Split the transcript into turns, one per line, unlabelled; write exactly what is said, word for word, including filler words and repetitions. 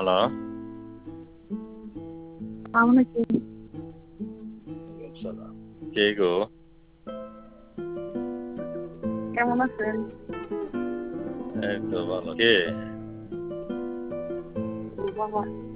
Hello.
আসসালামু আলাইকুম।
ওয়ালাইকুম সালাম। কে গো?
কেমন আছেন?
এই তো ভালো। কে?
বাবা